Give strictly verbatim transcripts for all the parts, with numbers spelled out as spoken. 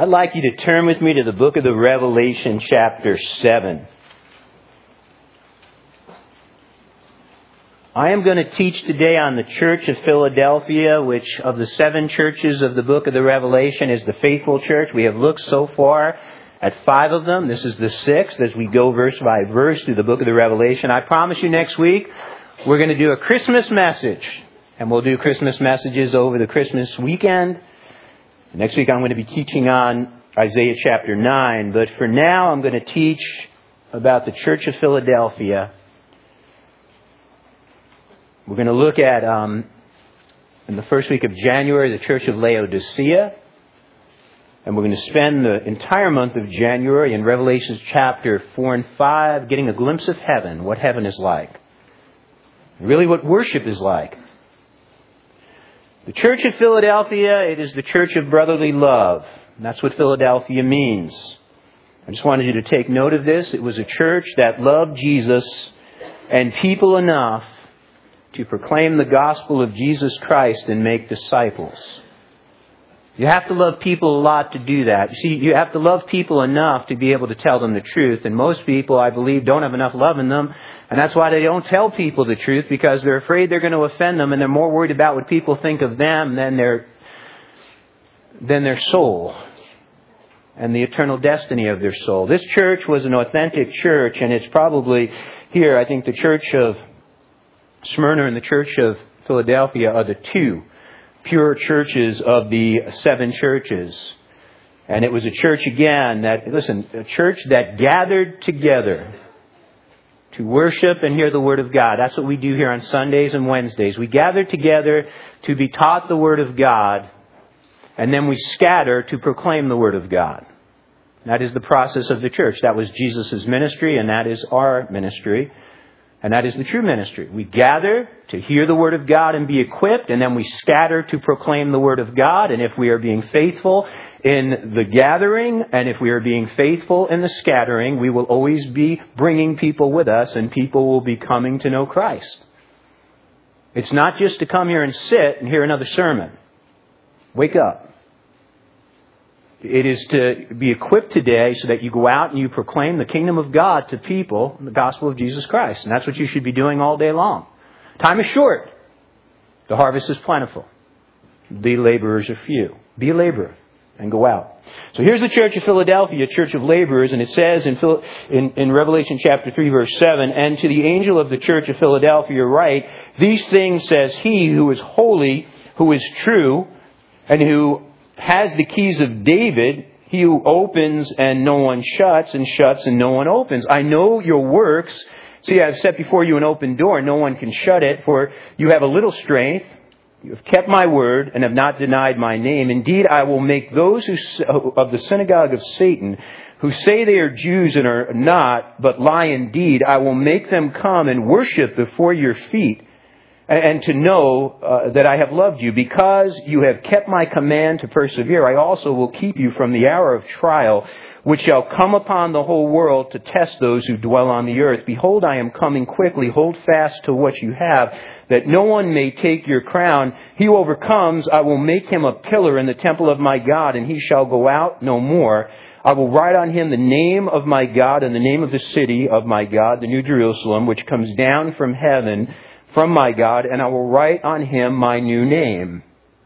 I'd like you to turn with me to the book of the Revelation, chapter seven. I am going to teach today on the Church of Philadelphia, which of the seven churches of the book of the Revelation is the faithful church. We have looked so far at five of them. This is the sixth as we go verse by verse through the book of the Revelation. I promise you next week we're going to do a Christmas message. And we'll do Christmas messages over the Christmas weekend. Next week I'm going to be teaching on Isaiah chapter nine. But for now I'm going to teach about the Church of Philadelphia. We're going to look at, um, in the first week of January, the Church of Laodicea. And we're going to spend the entire month of January in Revelation chapter four and five getting a glimpse of heaven, what heaven is like. Really what worship is like. The Church of Philadelphia, it is the church of brotherly love. And that's what Philadelphia means. I just wanted you to take note of this. It was a church that loved Jesus and people enough to proclaim the gospel of Jesus Christ and make disciples. You have to love people a lot to do that. You see, you have to love people enough to be able to tell them the truth. And most people, I believe, don't have enough love in them. And that's why they don't tell people the truth, because they're afraid they're going to offend them. And they're more worried about what people think of them than their, than their soul and the eternal destiny of their soul. This church was an authentic church. And it's probably here, I think the church of Smyrna and the church of Philadelphia are the two pure churches of the seven churches. And it was a church again that, listen, a church that gathered together to worship and hear the Word of God. That's what we do here on Sundays and Wednesdays. We gather together to be taught the Word of God, and then we scatter to proclaim the Word of God. That is the process of the church. That was Jesus' ministry, and that is our ministry. And that is the true ministry. We gather to hear the Word of God and be equipped, and then we scatter to proclaim the Word of God. And if we are being faithful in the gathering, and if we are being faithful in the scattering, we will always be bringing people with us, and people will be coming to know Christ. It's not just to come here and sit and hear another sermon. Wake up. It is to be equipped today so that you go out and you proclaim the kingdom of God to people, the gospel of Jesus Christ. And that's what you should be doing all day long. Time is short. The harvest is plentiful. The laborers are few. Be a laborer and go out. So here's the church of Philadelphia, a church of laborers. And it says in, in, in Revelation chapter three, verse seven, "And to the angel of the church of Philadelphia write, these things says he who is holy, who is true, and who has the keys of David, he who opens and no one shuts, and shuts and no one opens. I know your works. See, I have set before you an open door, no one can shut it, for you have a little strength. You have kept my word and have not denied my name. Indeed, I will make those who of the synagogue of Satan, who say they are Jews and are not, but lie indeed, I will make them come and worship before your feet, and to know uh, that I have loved you. Because you have kept my command to persevere, I also will keep you from the hour of trial, which shall come upon the whole world to test those who dwell on the earth. Behold, I am coming quickly. Hold fast to what you have, that no one may take your crown. He who overcomes, I will make him a pillar in the temple of my God, and he shall go out no more. I will write on him the name of my God and the name of the city of my God, the New Jerusalem, which comes down from heaven, from my God, and I will write on him my new name."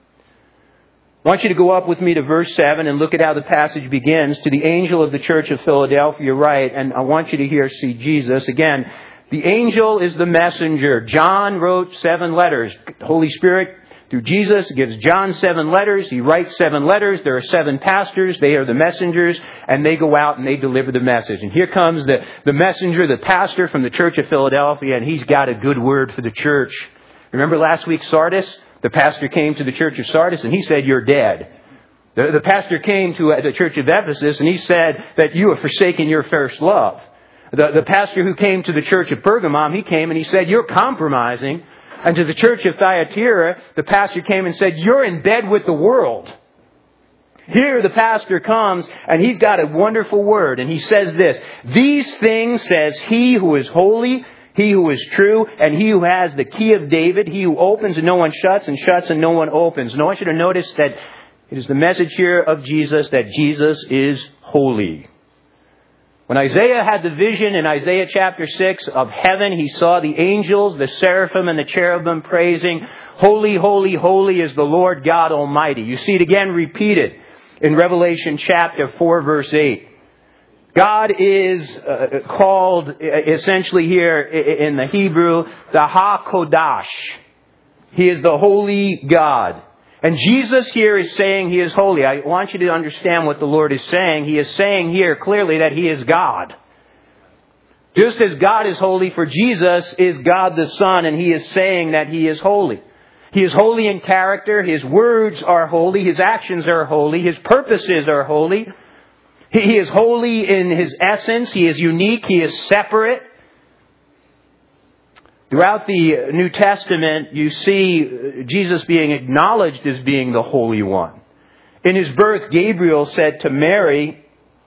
I want you to go up with me to verse seven and look at how the passage begins. "To the angel of the church of Philadelphia write," and I want you to hear, see Jesus. Again, the angel is the messenger. John wrote seven letters. The Holy Spirit, through Jesus, gives John seven letters. He writes seven letters. There are seven pastors. They are the messengers, and they go out and they deliver the message. And here comes the, the messenger, the pastor from the church of Philadelphia, and he's got a good word for the church. Remember last week, Sardis? The pastor came to the church of Sardis, and he said, "You're dead." The, the pastor came to the church of Ephesus, and he said that you have forsaken your first love. The, the pastor who came to the church of Pergamum, he came and he said, "You're compromising." And to the church of Thyatira, the pastor came and said, "You're in bed with the world." Here the pastor comes and he's got a wonderful word. And he says this, "These things says he who is holy, he who is true, and he who has the key of David, he who opens and no one shuts, and shuts and no one opens." And I want you to notice that It is the message here of Jesus that Jesus is holy. When Isaiah had the vision in Isaiah chapter six of heaven, he saw the angels, the seraphim and the cherubim praising, "Holy, holy, holy is the Lord God Almighty." You see it again repeated in Revelation chapter four, verse eight. God is uh, called essentially here in the Hebrew, the HaKodash. He is the holy God. And Jesus here is saying He is holy. I want you to understand what the Lord is saying. He is saying here clearly that He is God. Just as God is holy, for Jesus is God the Son, and He is saying that He is holy. He is holy in character. His words are holy. His actions are holy. His purposes are holy. He is holy in His essence. He is unique. He is separate. Throughout the New Testament, you see Jesus being acknowledged as being the Holy One. In His birth, Gabriel said to Mary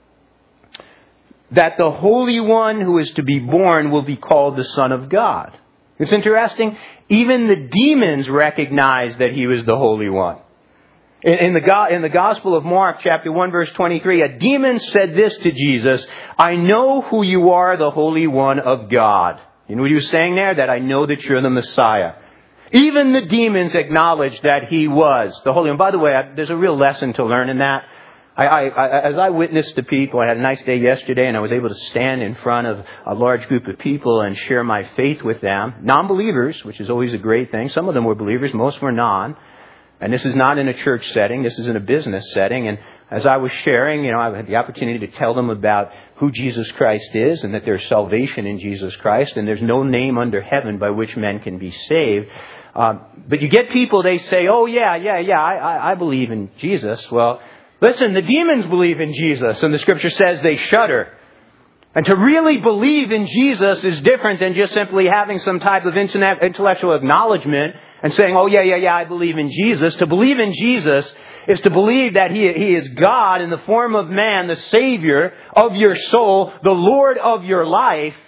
that the Holy One who is to be born will be called the Son of God. It's interesting. Even the demons recognized that He was the Holy One. In, in, the, in the Gospel of Mark, chapter one, verse twenty-three, a demon said this to Jesus, "I know who you are, the Holy One of God." You know what he was saying there? That I know that you're the Messiah. Even the demons acknowledged that He was the Holy One. By the way, there's a real lesson to learn in that. I, I, I, as I witnessed to people, I had a nice day yesterday and I was able to stand in front of a large group of people and share my faith with them. Non-believers, which is always a great thing. Some of them were believers, most were non. And this is not in a church setting. This is in a business setting. And as I was sharing, you know, I had the opportunity to tell them about who Jesus Christ is and that there's salvation in Jesus Christ and there's no name under heaven by which men can be saved. Um, but you get people, they say, "Oh, yeah, yeah, yeah, I, I, I believe in Jesus." Well, listen, the demons believe in Jesus, and the Scripture says they shudder. And to really believe in Jesus is different than just simply having some type of intellectual acknowledgement and saying, "Oh, yeah, yeah, yeah, I believe in Jesus." To believe in Jesus is to believe that He, he is God in the form of man, the Savior of your soul, the Lord of your life.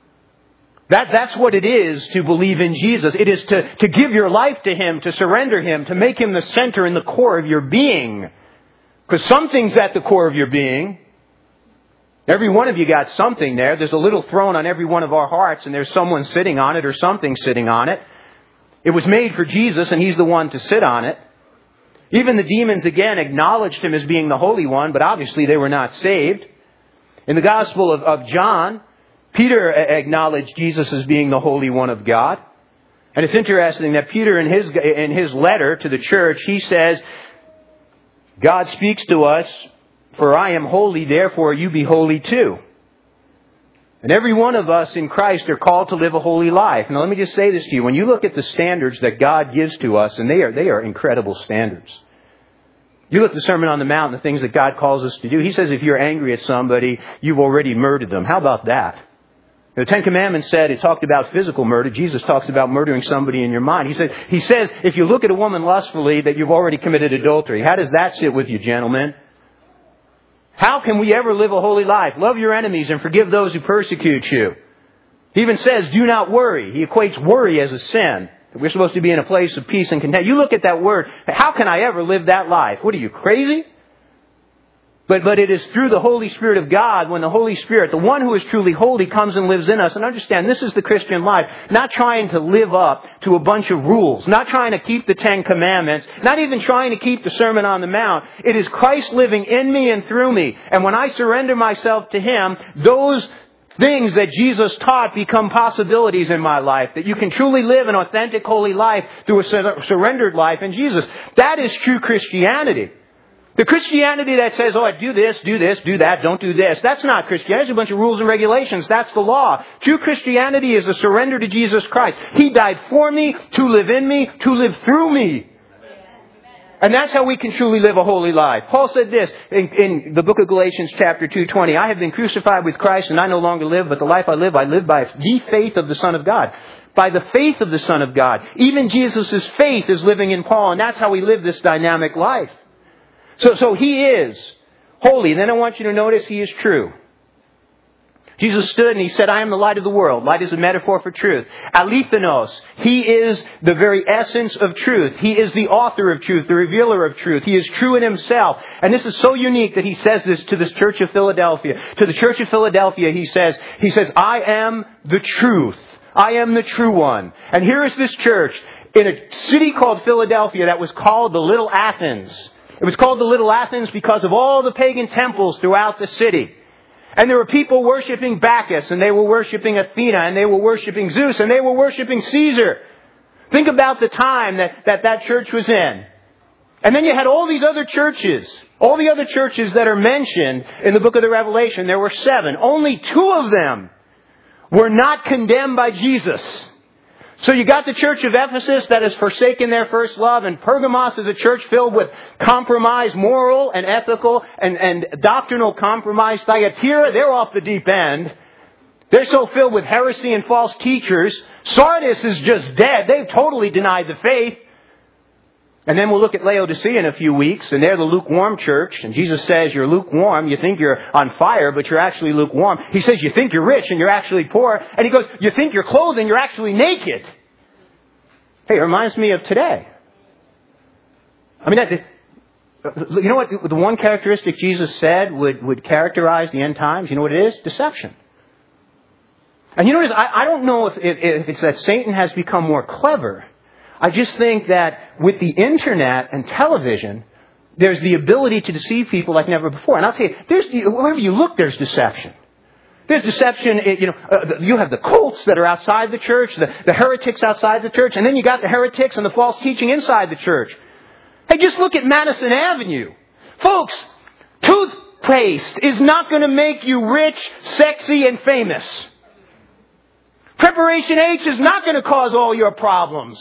That, that's what it is to believe in Jesus. It is to, to give your life to Him, to surrender Him, to make Him the center and the core of your being. Because something's at the core of your being. Every one of you got something there. There's a little throne on every one of our hearts, and there's someone sitting on it or something sitting on it. It was made for Jesus, and He's the one to sit on it. Even the demons, again, acknowledged Him as being the Holy One, but obviously they were not saved. In the Gospel of, of John, Peter acknowledged Jesus as being the Holy One of God. And it's interesting that Peter, in his, in his letter to the church, he says, "God speaks to us, for I am holy, therefore you be holy too." And every one of us in Christ are called to live a holy life. Now let me just say this to you. When you look at the standards that God gives to us, and they are they are incredible standards. You look at the Sermon on the Mount and the things that God calls us to do. He says if you're angry at somebody, you've already murdered them. How about that? The Ten Commandments said, it talked about physical murder. Jesus talks about murdering somebody in your mind. He said, He says if you look at a woman lustfully, that you've already committed adultery. How does that sit with you, gentlemen? How can we ever live a holy life? Love your enemies and forgive those who persecute you. He even says, do not worry. He equates worry as a sin. We're supposed to be in a place of peace and content. You look at that word, how can I ever live that life? What are you, crazy? But, but it is through the Holy Spirit of God, when the Holy Spirit, the one who is truly holy, comes and lives in us. And understand, this is the Christian life. Not trying to live up to a bunch of rules. Not trying to keep the Ten Commandments. Not even trying to keep the Sermon on the Mount. It is Christ living in me and through me. And when I surrender myself to Him, those things that Jesus taught become possibilities in my life. That you can truly live an authentic, holy life through a sur- surrendered life in Jesus. That is true Christianity. The Christianity that says, oh, I do this, do this, do that, don't do this. That's not Christianity. It's a bunch of rules and regulations. That's the law. True Christianity is a surrender to Jesus Christ. He died for me, to live in me, to live through me. And that's how we can truly live a holy life. Paul said this in, in the book of Galatians chapter two twenty. I have been crucified with Christ and I no longer live, but the life I live, I live by the faith of the Son of God. By the faith of the Son of God. Even Jesus' faith is living in Paul, and that's how we live this dynamic life. So, so He is holy. Then I want you to notice He is true. Jesus stood and He said, I am the light of the world. Light is a metaphor for truth. Alethenos, He is the very essence of truth. He is the author of truth, the revealer of truth. He is true in Himself. And this is so unique that He says this to this church of Philadelphia. To the church of Philadelphia, He says, He says, I am the truth. I am the true one. And here is this church in a city called Philadelphia that was called the Little Athens. It was called the Little Athens because of all the pagan temples throughout the city. And there were people worshiping Bacchus, and they were worshiping Athena, and they were worshiping Zeus, and they were worshiping Caesar. Think about the time that, that that church was in. And then you had all these other churches. All the other churches that are mentioned in the book of the Revelation, there were seven. Only two of them were not condemned by Jesus. So you got the church of Ephesus that has forsaken their first love, and Pergamos is a church filled with compromise, moral and ethical and, and doctrinal compromise. Thyatira, they're off the deep end. They're so filled with heresy and false teachers. Sardis is just dead. They've totally denied the faith. And then we'll look at Laodicea in a few weeks, and they're the lukewarm church. And Jesus says, you're lukewarm. You think you're on fire, but you're actually lukewarm. He says, you think you're rich, and you're actually poor. And He goes, you think you're clothed, and you're actually naked. Hey, it reminds me of today. I mean, that, you know what? The one characteristic Jesus said would, would characterize the end times, you know what it is? Deception. And you know what it is? I, I don't know if, if, if it's that Satan has become more clever. I just think that with the internet and television, there's the ability to deceive people like never before. And I'll tell you, there's, wherever you look, there's deception. There's deception, you know, uh, you have the cults that are outside the church, the, the heretics outside the church, and then you got the heretics and the false teaching inside the church. Hey, just look at Madison Avenue. Folks, toothpaste is not going to make you rich, sexy, and famous. Preparation H is not going to cause all your problems.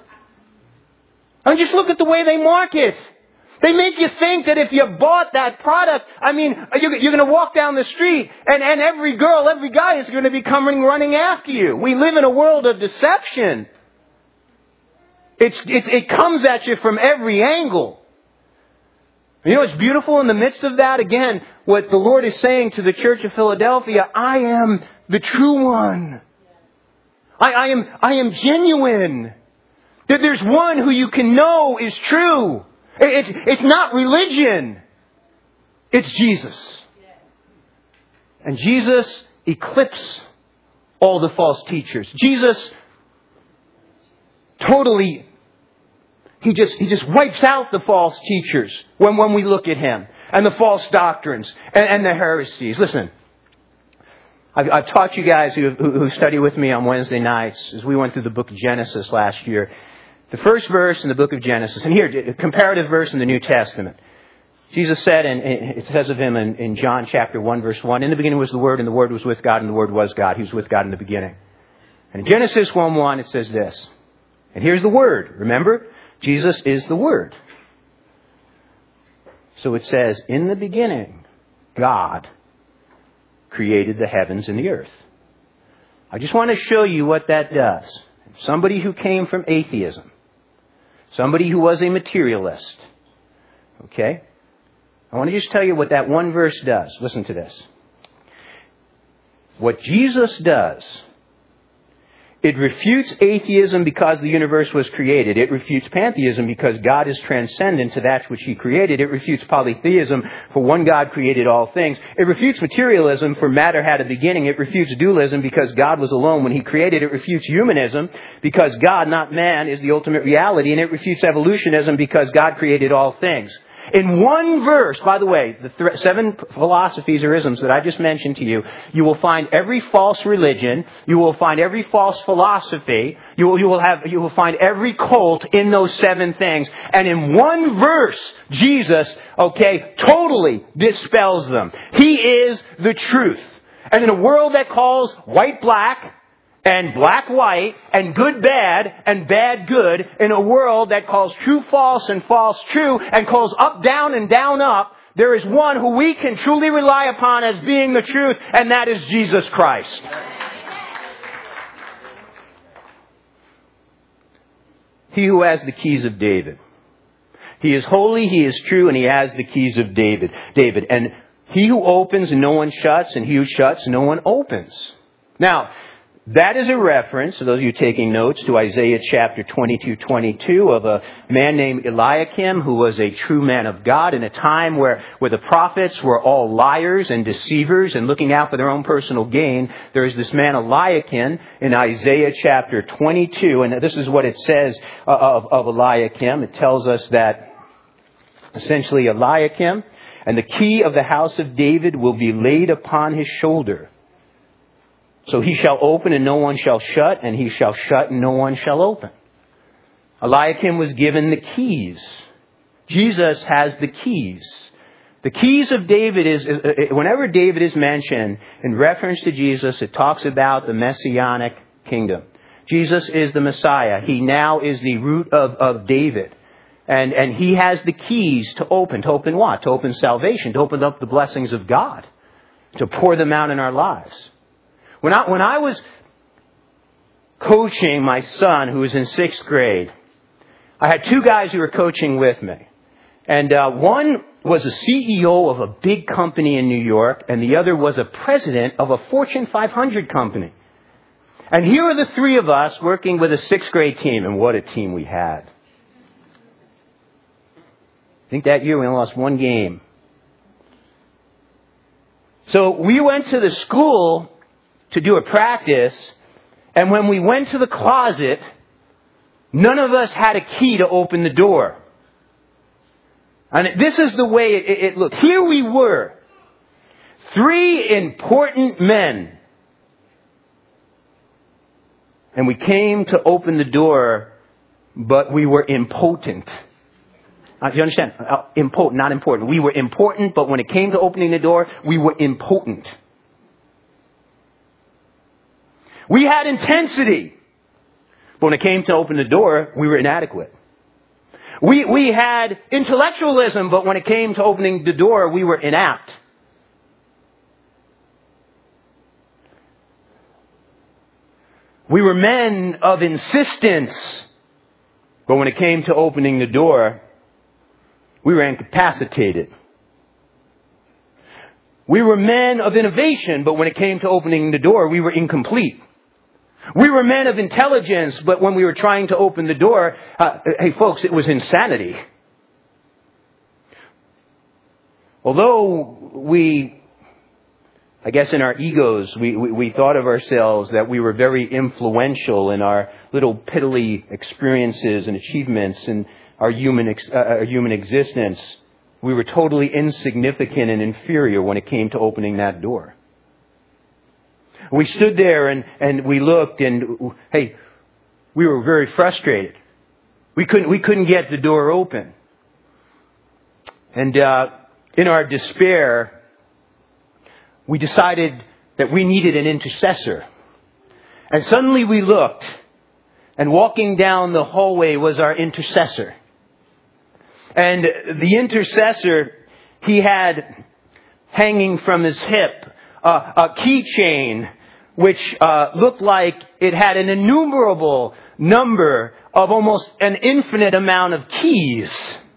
I mean, just look at the way they market. They make you think that if you bought that product, I mean, you're, you're going to walk down the street and, and every girl, every guy is going to be coming running after you. We live in a world of deception. It's, it's, it comes at you from every angle. You know what's beautiful in the midst of that? Again, what the Lord is saying to the church of Philadelphia, I am the true one. I, I am, I am genuine. That there's one who you can know is true. It's, it's not religion. It's Jesus. And Jesus eclipses all the false teachers. Jesus totally, he just, he just wipes out the false teachers when, when we look at Him. And the false doctrines and, and the heresies. Listen, I've, I've taught you guys who, who, who study with me on Wednesday nights as we went through the book of Genesis last year. The first verse in the book of Genesis, and here, a comparative verse in the New Testament. Jesus said, and it says of Him in, in John chapter one, verse one, in the beginning was the Word, and the Word was with God, and the Word was God. He was with God in the beginning. And in Genesis one one, it says this. And here's the Word. Remember, Jesus is the Word. So it says, in the beginning, God created the heavens and the earth. I just want to show you what that does. Somebody who came from atheism. Somebody who was a materialist. Okay? I want to just tell you what that one verse does. Listen to this. What Jesus does, it refutes atheism because the universe was created. It refutes pantheism because God is transcendent to that which He created. It refutes polytheism, for one God created all things. It refutes materialism, for matter had a beginning. It refutes dualism because God was alone when He created. It refutes humanism because God, not man, is the ultimate reality. And it refutes evolutionism because God created all things. In one verse, by the way, the th- seven philosophies or isms that I just mentioned to you, you will find every false religion, you will find every false philosophy, you will, you will have, you will find every cult in those seven things. And in one verse, Jesus, okay, totally dispels them. He is the truth. And in a world that calls white black, and black white, and good bad, and bad good, in a world that calls true false and false true, and calls up down and down up, there is one who we can truly rely upon as being the truth, and that is Jesus Christ. He who has the keys of David. He is holy, He is true, and He has the keys of David. David. And He who opens and no one shuts, and he who shuts, no one opens. Now, that is a reference, to those of you taking notes, to Isaiah chapter twenty-two twenty-two of a man named Eliakim who was a true man of God in a time where, where the prophets were all liars and deceivers and looking out for their own personal gain. There is this man Eliakim in Isaiah chapter twenty-two, and this is what it says of, of Eliakim. It tells us that essentially Eliakim, and the key of the house of David will be laid upon his shoulder. So he shall open and no one shall shut, and he shall shut and no one shall open. Eliakim was given the keys. Jesus has the keys. The keys of David is, whenever David is mentioned in reference to Jesus, it talks about the messianic kingdom. Jesus is the Messiah. He now is the root of, of David. And, and he has the keys to open. To open what? To open salvation. To open up the blessings of God. To pour them out in our lives. When I, when I was coaching my son who was in sixth grade, I had two guys who were coaching with me. And uh, one was a C E O of a big company in New York, and the other was a president of a Fortune five hundred company. And here are the three of us working with a sixth grade team, and what a team we had. I think that year we only lost one game. So we went to the school to do a practice, and when we went to the closet, none of us had a key to open the door. And this is the way it, it, it looked. Here we were, three important men, and we came to open the door, but we were impotent. Uh, you understand? Uh, impotent, not important. We were important, but when it came to opening the door, we were impotent. We had intensity. But when it came to open the door, we were inadequate. We, we had intellectualism, but when it came to opening the door, we were inapt. We were men of insistence, but when it came to opening the door, we were incapacitated. We were men of innovation, but when it came to opening the door, we were incomplete. We were men of intelligence, but when we were trying to open the door, uh, hey folks, it was insanity. Although we, I guess in our egos, we, we, we thought of ourselves that we were very influential in our little piddly experiences and achievements and our human, uh, our human existence, we were totally insignificant and inferior when it came to opening that door. We stood there and, and we looked and, hey, we were very frustrated. We couldn't, we couldn't get the door open. And uh, in our despair, we decided that we needed an intercessor. And suddenly we looked, and walking down the hallway was our intercessor. And the intercessor, he had hanging from his hip uh, a keychain which uh, looked like it had an innumerable number of almost an infinite amount of keys.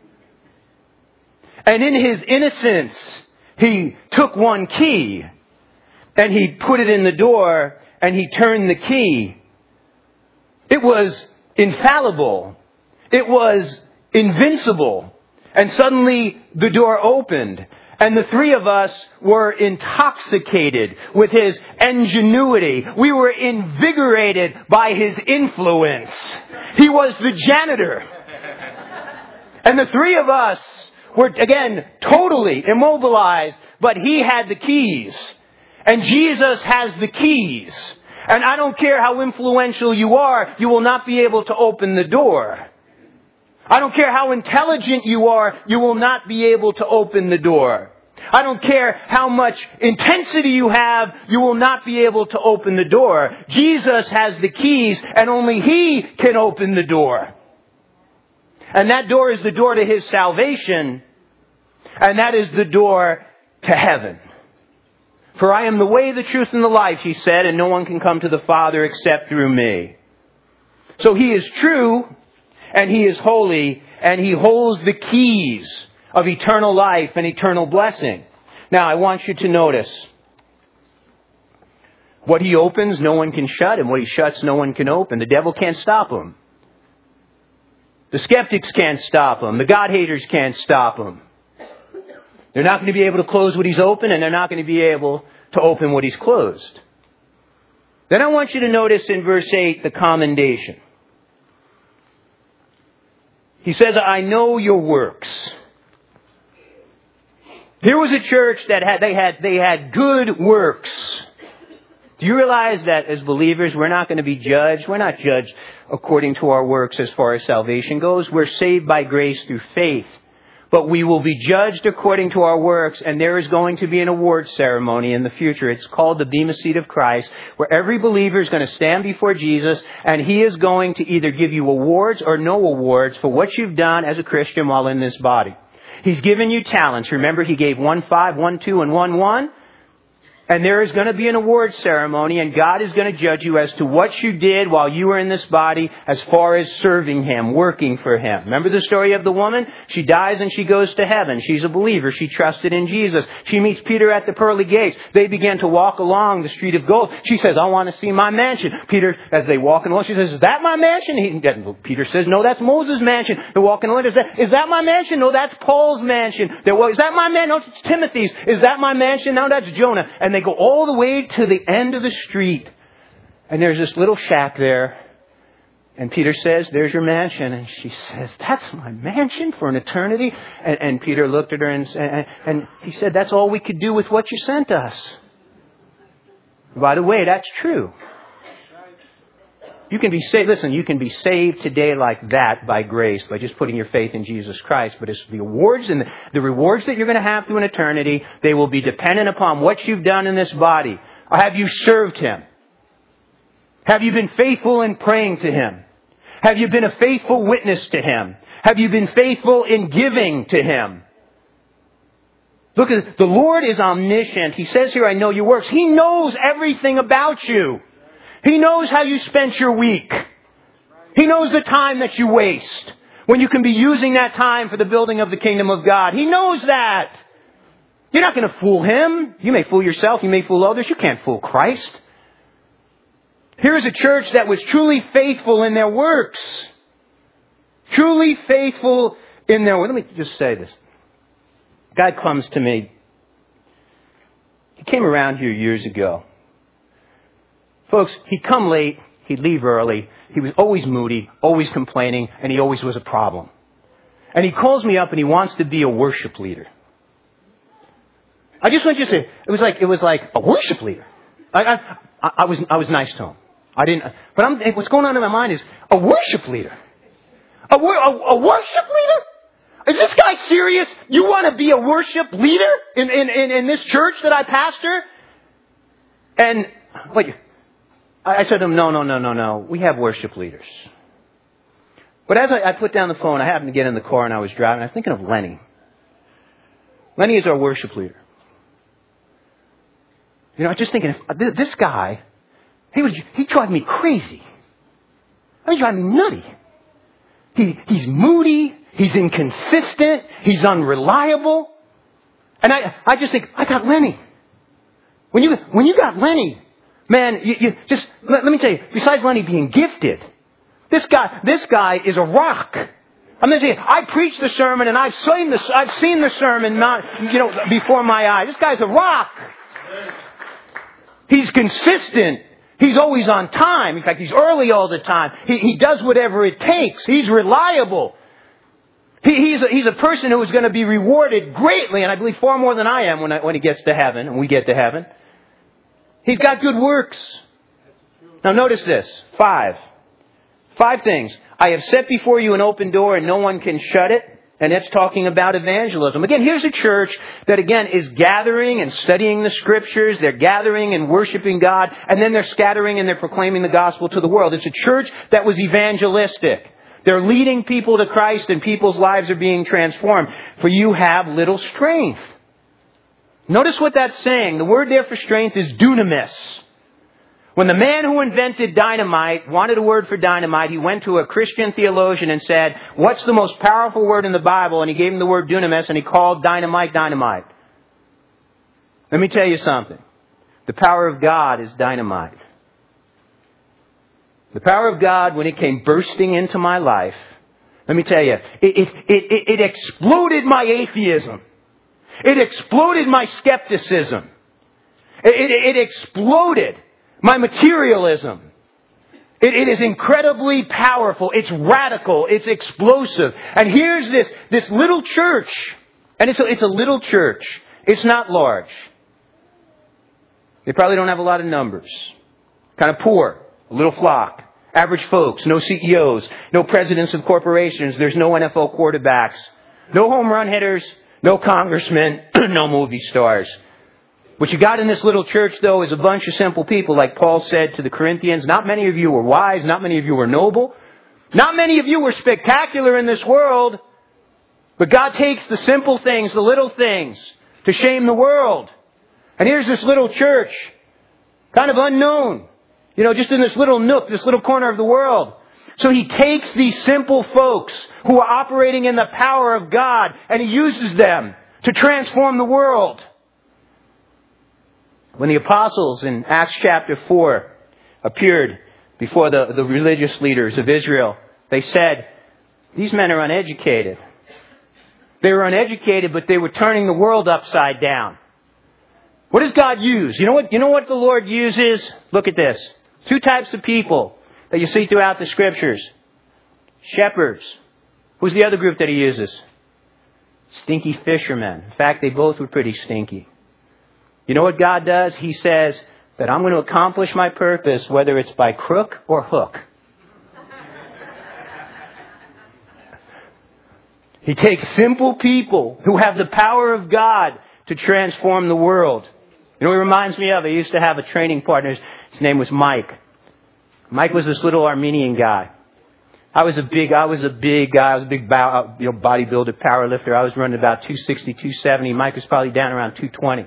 And in his innocence, he took one key and he put it in the door and he turned the key. It was infallible. It was invincible. And suddenly the door opened. And the three of us were intoxicated with his ingenuity. We were invigorated by his influence. He was the janitor. And the three of us were, again, totally immobilized, but he had the keys. And Jesus has the keys. And I don't care how influential you are, you will not be able to open the door. I don't care how intelligent you are, you will not be able to open the door. I don't care how much intensity you have, you will not be able to open the door. Jesus has the keys, and only He can open the door. And that door is the door to His salvation, and that is the door to heaven. For I am the way, the truth, and the life, He said, and no one can come to the Father except through me. So He is true, and He is holy, and He holds the keys of eternal life and eternal blessing. Now, I want you to notice, what He opens, no one can shut, and what He shuts, no one can open. The devil can't stop Him. The skeptics can't stop Him. The God-haters can't stop Him. They're not going to be able to close what He's opened, and they're not going to be able to open what He's closed. Then I want you to notice in verse eight the commendation. He says, I know your works. Here was a church that had, they had, they had good works. Do you realize that as believers, we're not going to be judged? We're not judged according to our works as far as salvation goes. We're saved by grace through faith. But we will be judged according to our works, and there is going to be an award ceremony in the future. It's called the Bema Seat of Christ, where every believer is going to stand before Jesus, and He is going to either give you awards or no awards for what you've done as a Christian while in this body. He's given you talents. Remember, He gave one five, one two, and one one. And there is going to be an award ceremony, and God is going to judge you as to what you did while you were in this body as far as serving Him, working for Him. Remember the story of the woman? She dies and she goes to heaven. She's a believer. She trusted in Jesus. She meets Peter at the pearly gates. They begin to walk along the street of gold. She says, I want to see my mansion. Peter, as they walk along, she says, is that my mansion? He, Peter says, no, that's Moses' mansion. They're walking along. Is that, is that my mansion? No, that's Paul's mansion. They're, is that my mansion? No, it's Timothy's. Is that my mansion? No, that's Jonah. And they go all the way to the end of the street. And there's this little shack there. And Peter says, there's your mansion. And she says, that's my mansion for an eternity? And, and Peter looked at her and, and, and he said, that's all we could do with what you sent us. By the way, that's true. You can be saved. Listen, you can be saved today like that by grace, by just putting your faith in Jesus Christ. But it's the awards and the, the rewards that you're going to have through an eternity, they will be dependent upon what you've done in this body. Have you served Him? Have you been faithful in praying to Him? Have you been a faithful witness to Him? Have you been faithful in giving to Him? Look at it. The Lord is omniscient. He says here, I know your works. He knows everything about you. He knows how you spent your week. He knows the time that you waste when you can be using that time for the building of the kingdom of God. He knows that. You're not going to fool Him. You may fool yourself. You may fool others. You can't fool Christ. Here's a church that was truly faithful in their works. Truly faithful in their works. Let me just say this. A guy comes to me. He came around here years ago. Folks, he'd come late, he'd leave early, he was always moody, always complaining, and he always was a problem. And he calls me up and he wants to be a worship leader. I just want you to say, it was like, it was like a worship leader. I, I, I was, I was nice to him. I didn't, but I'm, what's going on in my mind is a worship leader. A, a, a worship leader? Is this guy serious? You want to be a worship leader in, in, in, in this church that I pastor? And, wait, I said to him, no, no, no, no, no. We have worship leaders. But as I, I put down the phone, I happened to get in the car and I was driving. I was thinking of Lenny. Lenny is our worship leader. You know, I was just thinking, if this guy, he was, he drive me crazy. He drive me nutty. He, he's moody. He's inconsistent. He's unreliable. And I, I just think, I got Lenny. When you, when you got Lenny, man, you, you just, let, let me tell you, besides Lenny being gifted, this guy, this guy is a rock. I'm going to tell you, I preach the sermon and I've seen the, I've seen the sermon not, you know, before my eyes. This guy's a rock. He's consistent. He's always on time. In fact, he's early all the time. He, he does whatever it takes. He's reliable. He, he's, a, he's a person who is going to be rewarded greatly, and I believe far more than I am when, I, when he gets to heaven, and we get to heaven. He's got good works. Now notice this. Five. Five things. I have set before you an open door and no one can shut it. And it's talking about evangelism. Again, here's a church that, again, is gathering and studying the Scriptures. They're gathering and worshiping God. And then they're scattering and they're proclaiming the gospel to the world. It's a church that was evangelistic. They're leading people to Christ and people's lives are being transformed. For you have little strength. Notice what that's saying. The word there for strength is dunamis. When the man who invented dynamite wanted a word for dynamite, he went to a Christian theologian and said, what's the most powerful word in the Bible? And he gave him the word dunamis and he called dynamite dynamite. Let me tell you something. The power of God is dynamite. The power of God, when it came bursting into my life, let me tell you, it, it, it, it exploded my atheism. It exploded my skepticism. It, it, it exploded my materialism. It, it is incredibly powerful. It's radical. It's explosive. And here's this, this little church. And it's a, it's a little church. It's not large. They probably don't have a lot of numbers. Kind of poor. A little flock. Average folks. No C E Os. No presidents of corporations. There's no N F L quarterbacks. No home run hitters. No congressmen. No movie stars. What you got in this little church, though, is a bunch of simple people. Like Paul said to the Corinthians, not many of you were wise. Not many of you were noble. Not many of you were spectacular in this world. But God takes the simple things, the little things, to shame the world. And here's this little church, kind of unknown, you know, just in this little nook, this little corner of the world. So He takes these simple folks who are operating in the power of God, and He uses them to transform the world. When the apostles in Acts chapter four appeared before the, the religious leaders of Israel, they said, these men are uneducated. They were uneducated, but they were turning the world upside down. What does God use? You know what, you know what the Lord uses? Look at this. Two types of people that you see throughout the Scriptures. Shepherds. Who's the other group that He uses? Stinky fishermen. In fact, they both were pretty stinky. You know what God does? He says that I'm going to accomplish my purpose whether it's by crook or hook. He takes simple people who have the power of God to transform the world. You know what it reminds me of? I used to have a training partner. His name was Mike. Mike was this little Armenian guy. I was a big, I was a big guy. I was a big bow, you know, bodybuilder, powerlifter. I was running about two sixty, two seventy. Mike was probably down around two twenty.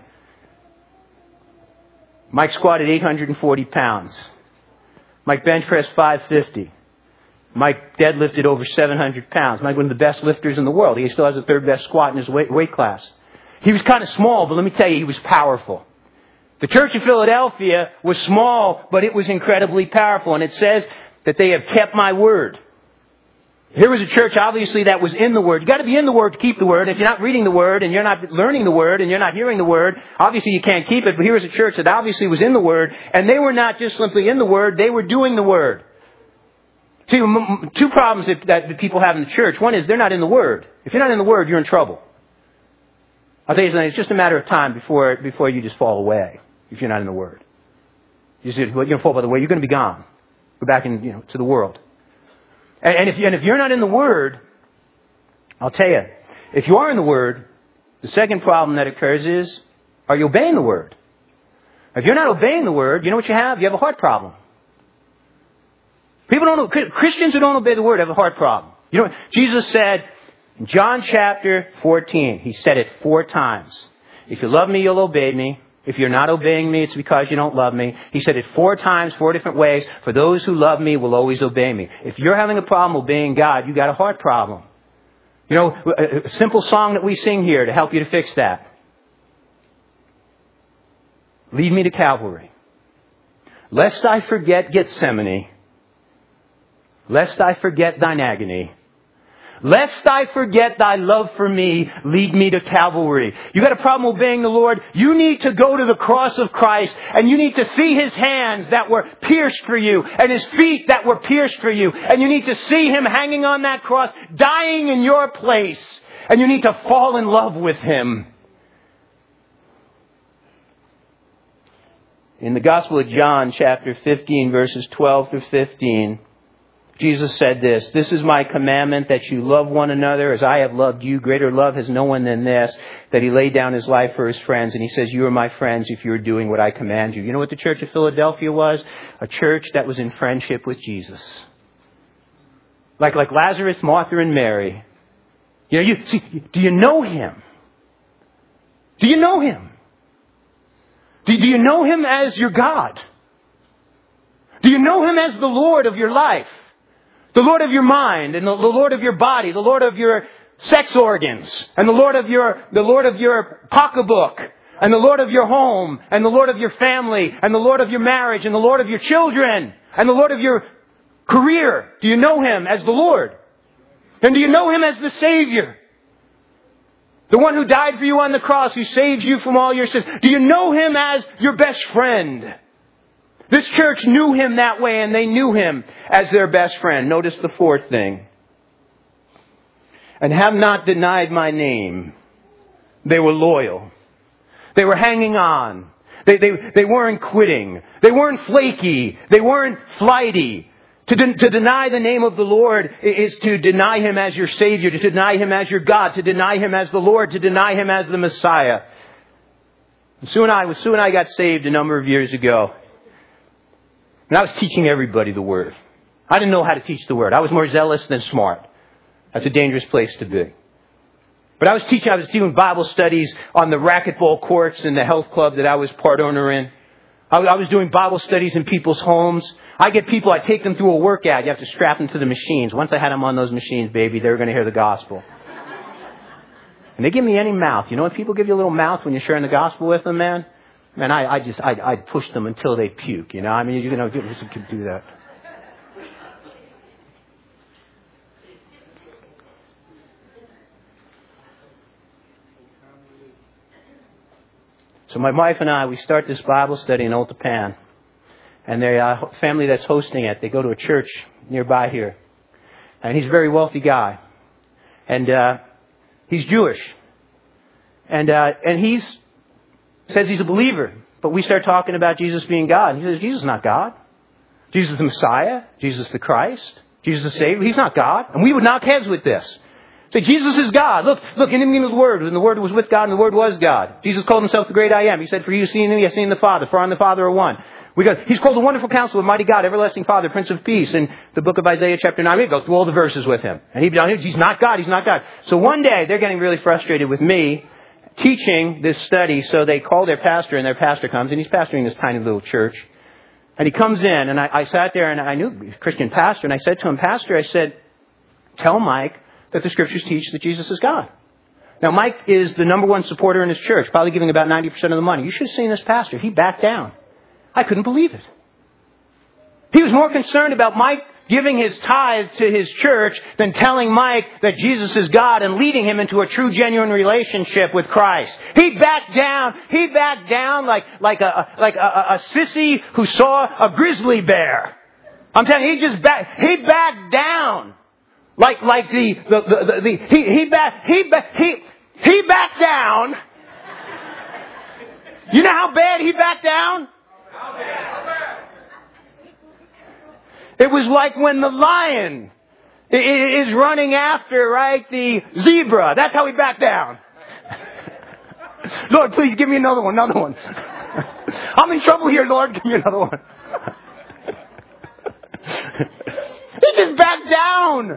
Mike squatted eight hundred forty pounds. Mike bench pressed five fifty. Mike deadlifted over seven hundred pounds. Mike was one of the best lifters in the world. He still has the third best squat in his weight, weight class. He was kind of small, but let me tell you, he was powerful. The church in Philadelphia was small, but it was incredibly powerful. And it says that they have kept my word. Here was a church, obviously, that was in the Word. You've got to be in the Word to keep the Word. If you're not reading the Word and you're not learning the Word and you're not hearing the Word, obviously you can't keep it. But here was a church that obviously was in the Word. And they were not just simply in the Word, they were doing the Word. See, two problems that, that people have in the church. One is they're not in the Word. If you're not in the Word, you're in trouble. I'll tell you something, it's just a matter of time before before you just fall away if you're not in the Word. You just, you're going to fall by the way, you're going to be gone. Go back in, you know, to the world. And if, and if you're not in the Word, I'll tell you, if you are in the Word, the second problem that occurs is, are you obeying the Word? If you're not obeying the Word, you know what you have? You have a heart problem. People don't, Christians who don't obey the Word have a heart problem. You know, Jesus said in John chapter fourteen, He said it four times. If you love me, you'll obey me. If you're not obeying me, it's because you don't love me. He said it four times, four different ways. For those who love me will always obey me. If you're having a problem obeying God, you got a heart problem. You know, a simple song that we sing here to help you to fix that. Lead me to Calvary. Lest I forget Gethsemane. Lest I forget thine agony. Lest I forget thy love for me, lead me to Calvary. You got a problem obeying the Lord? You need to go to the cross of Christ and you need to see His hands that were pierced for you and His feet that were pierced for you. And you need to see Him hanging on that cross, dying in your place. And you need to fall in love with Him. In the Gospel of John, chapter fifteen, verses twelve through fifteen, Jesus said this, "This is my commandment, that you love one another as I have loved you. Greater love has no one than this, that He laid down His life for His friends." And He says, "You are my friends if you are doing what I command you." You know what the church of Philadelphia was? A church that was in friendship with Jesus. Like, like Lazarus, Martha, and Mary. You know, you see, do you know Him? Do you know Him? Do, do you know Him as your God? Do you know Him as the Lord of your life? The Lord of your mind and the Lord of your body, the Lord of your sex organs and the Lord of your, the Lord of your pocketbook, and the Lord of your home, and the Lord of your family, and the Lord of your marriage, and the Lord of your children, and the Lord of your career? Do you know Him as the Lord? And do you know Him as the Savior? The one who died for you on the cross, who saves you from all your sins. Do you know Him as your best friend? This church knew Him that way, and they knew Him as their best friend. Notice the fourth thing. And have not denied my name. They were loyal. They were hanging on. They, they, they weren't quitting. They weren't flaky. They weren't flighty. To, de- to deny the name of the Lord is to deny Him as your Savior, to deny Him as your God, to deny Him as the Lord, to deny Him as the Messiah. And Sue and I, Sue and I got saved a number of years ago. And I was teaching everybody the Word. I didn't know how to teach the Word. I was more zealous than smart. That's a dangerous place to be. But I was teaching, I was doing Bible studies on the racquetball courts in the health club that I was part owner in. I was doing Bible studies in people's homes. I get people, I take them through a workout. You have to strap them to the machines. Once I had them on those machines, baby, they were going to hear the gospel. And they give me any mouth. You know when people give you a little mouth when you're sharing the gospel with them, man? Man, I, I just, I, I push them until they puke, you know? I mean, you know, you can do that. So my wife and I, we start this Bible study in Old Tappan. And the uh, family that's hosting it, they go to a church nearby here. And he's a very wealthy guy. And uh, he's Jewish. And uh, and he's says he's a believer. But we start talking about Jesus being God. And he says, Jesus is not God. Jesus is the Messiah. Jesus is the Christ. Jesus is the Savior. He's not God. And we would knock heads with this. Say, Jesus is God. Look, look, in the beginning was the Word, and the Word was with God, and the Word was God. Jesus called Himself the great I am. He said, for you seeing me, I seen the Father, for I and the Father are one. We got, He's called the Wonderful Counselor, Mighty God, Everlasting Father, Prince of Peace. In the book of Isaiah chapter nine, we go through all the verses with Him. And he, He's not God, He's not God. So one day, they're getting really frustrated with me teaching this study, so they call their pastor, and their pastor comes, and he's pastoring this tiny little church. And he comes in, and I, I sat there, and I knew he was a Christian pastor, and I said to him, Pastor, I said, tell Mike that the Scriptures teach that Jesus is God. Now, Mike is the number one supporter in his church, probably giving about ninety percent of the money. You should have seen this pastor. He backed down. I couldn't believe it. He was more concerned about Mike giving his tithe to his church than telling Mike that Jesus is God and leading him into a true, genuine relationship with Christ. He backed down. He backed down like, like, a, like a, a, a sissy who saw a grizzly bear. I'm telling you, he just backed, he backed down. Like, like the, the, the, the, the he, he backed, he backed, he, he backed down. You know how bad he backed down? How bad? How bad? It was like when the lion is running after, right, the zebra. That's how he backed down. Lord, please give me another one, another one. I'm in trouble here, Lord. Give me another one. He just backed down.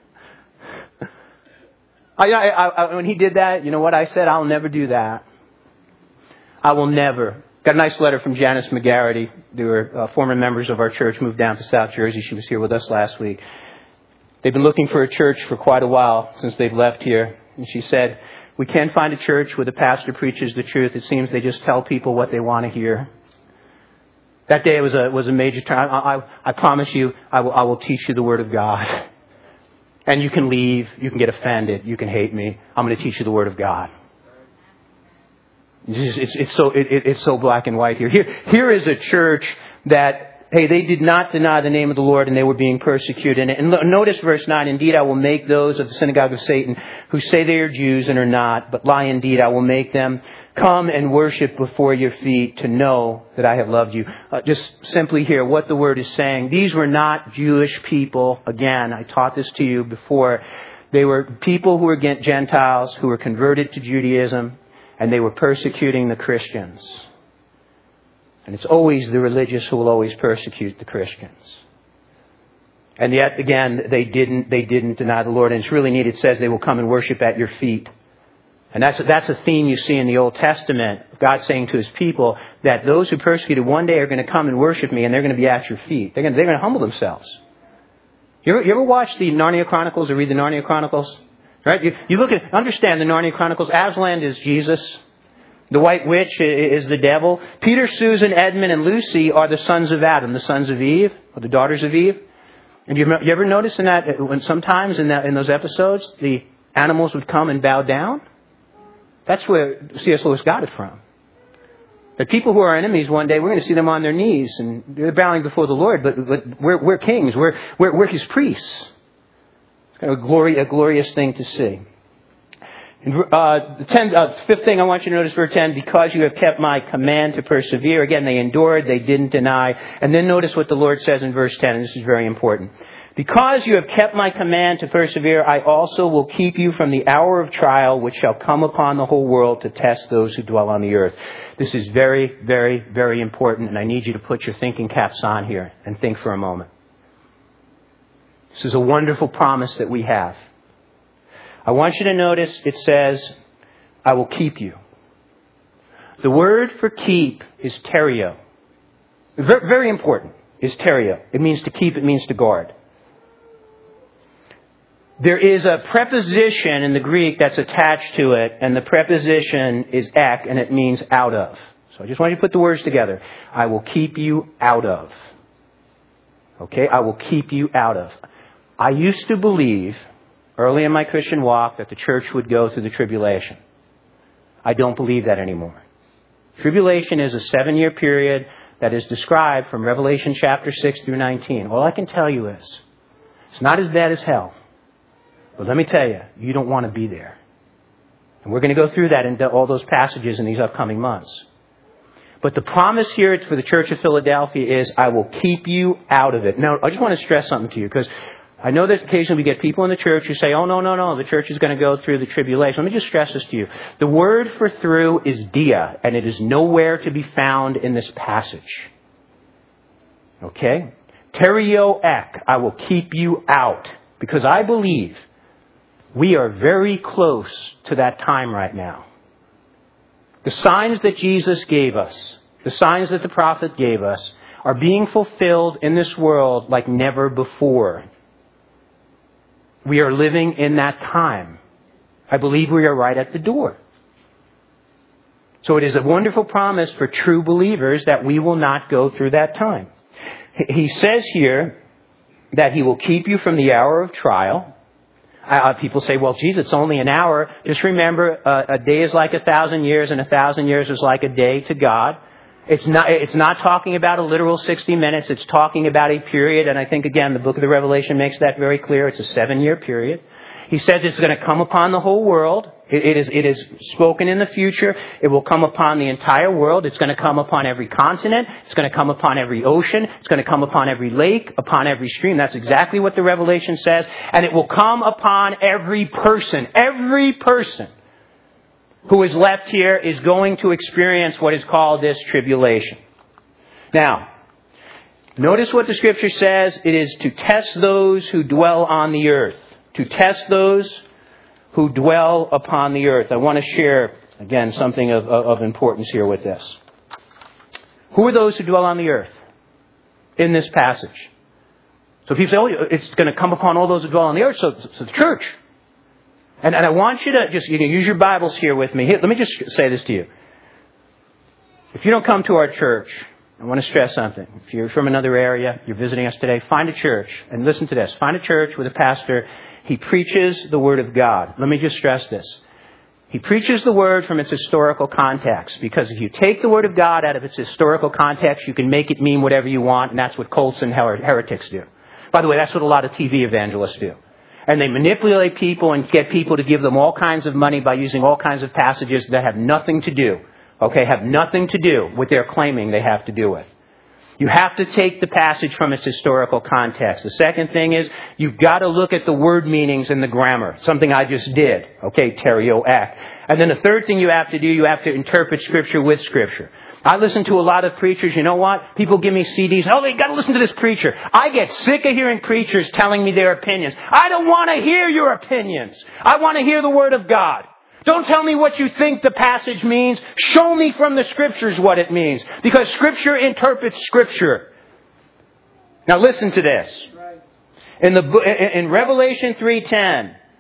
I, I, I, when he did that, you know what I said? I'll never do that. I will never. Got a nice letter from Janice McGarity. They were uh, former members of our church, moved down to South Jersey. She was here with us last week. They've been looking for a church for quite a while since they've left here. And she said, we can't find a church where the pastor preaches the truth. It seems they just tell people what they want to hear. That day was a was a major time. I, I, I promise you, I will, I will teach you the Word of God. And you can leave. You can get offended. You can hate me. I'm going to teach you the Word of God. It's, it's, it's so it, it's so black and white here. Here here is a church that, hey, they did not deny the name of the Lord, and they were being persecuted. And, and notice verse nine. Indeed, I will make those of the synagogue of Satan who say they are Jews and are not, but lie indeed. I will make them come and worship before your feet to know that I have loved you. Uh, just simply hear what the Word is saying. These were not Jewish people. Again, I taught this to you before. They were people who were Gentiles, who were converted to Judaism, and they were persecuting the Christians. And it's always the religious who will always persecute the Christians. And yet, again, they didn't, they didn't deny the Lord. And it's really neat. It says they will come and worship at your feet. And that's, that's a theme you see in the Old Testament. God saying to His people that those who persecuted one day are going to come and worship me, and they're going to be at your feet. They're going to, they're going to humble themselves. You ever, you ever watch the Narnia Chronicles or read the Narnia Chronicles? Right? You, you look at, understand the Narnia Chronicles. Aslan is Jesus. The white witch is the devil. Peter, Susan, Edmund, and Lucy are the sons of Adam, the sons of Eve, or the daughters of Eve. And you ever notice in that, when sometimes in that in those episodes, the animals would come and bow down? That's where C S Lewis got it from. That people who are enemies one day, we're going to see them on their knees and they're bowing before the Lord, but, but we're, we're kings, we're, we're, we're His priests. It's kind of a, glory, a glorious thing to see. And, uh, the ten, uh, fifth thing I want you to notice, verse ten, because you have kept my command to persevere. Again, they endured, they didn't deny. And then notice what the Lord says in verse ten, and this is very important. Because you have kept my command to persevere, I also will keep you from the hour of trial which shall come upon the whole world to test those who dwell on the earth. This is very, very, very important, and I need you to put your thinking caps on here and think for a moment. This is a wonderful promise that we have. I want you to notice it says, I will keep you. The word for keep is terio. Very, very important is terio. It means to keep, it means to guard. There is a preposition in the Greek that's attached to it, and the preposition is ek, and it means out of. So I just want you to put the words together. I will keep you out of. Okay? I will keep you out of. I used to believe, early in my Christian walk, that the church would go through the tribulation. I don't believe that anymore. Tribulation is a seven-year period that is described from Revelation chapter six through nineteen. All I can tell you is, it's not as bad as hell. But let me tell you, you don't want to be there. And we're going to go through that in all those passages in these upcoming months. But the promise here for the Church of Philadelphia is, I will keep you out of it. Now, I just want to stress something to you, because I know that occasionally we get people in the church who say, oh, no, no, no, the church is going to go through the tribulation. Let me just stress this to you. The word for through is dia, and it is nowhere to be found in this passage. Okay? Terio ek, I will keep you out. Because I believe we are very close to that time right now. The signs that Jesus gave us, the signs that the prophet gave us, are being fulfilled in this world like never before. We are living in that time. I believe we are right at the door. So it is a wonderful promise for true believers that we will not go through that time. He says here that He will keep you from the hour of trial. Uh, people say, well, geez, it's only an hour. Just remember, uh, a day is like a thousand years, and a thousand years is like a day to God. It's not, it's not talking about a literal sixty minutes. It's talking about a period. And I think, again, the book of the Revelation makes that very clear. It's a seven-year period. He says it's going to come upon the whole world. It, it is, it is spoken in the future. It will come upon the entire world. It's going to come upon every continent. It's going to come upon every ocean. It's going to come upon every lake, upon every stream. That's exactly what the Revelation says. And it will come upon every person. Every person who is left here is going to experience what is called this tribulation. Now, notice what the Scripture says. It is to test those who dwell on the earth. To test those who dwell upon the earth. I want to share, again, something of, of importance here with this. Who are those who dwell on the earth in this passage? So people say, oh, it's going to come upon all those who dwell on the earth, so, so the church. And, and I want you to just, you know, use your Bibles here with me. Here, let me just say this to you. If you don't come to our church, I want to stress something. If you're from another area, you're visiting us today, find a church. And listen to this. Find a church with a pastor. He preaches the Word of God. Let me just stress this. He preaches the Word from its historical context. Because if you take the Word of God out of its historical context, you can make it mean whatever you want. And that's what cults and her- heretics do. By the way, that's what a lot of T V evangelists do. And they manipulate people and get people to give them all kinds of money by using all kinds of passages that have nothing to do, okay, have nothing to do with their claiming they have to do with. You have to take the passage from its historical context. The second thing is, you've got to look at the word meanings in the grammar. Something I just did. Okay, terio ek. And then the third thing you have to do, you have to interpret Scripture with Scripture. I listen to a lot of preachers. You know what? People give me C Ds. Oh, they got to listen to this preacher. I get sick of hearing preachers telling me their opinions. I don't want to hear your opinions. I want to hear the Word of God. Don't tell me what you think the passage means. Show me from the Scriptures what it means. Because Scripture interprets Scripture. Now listen to this. In the in Revelation three ten,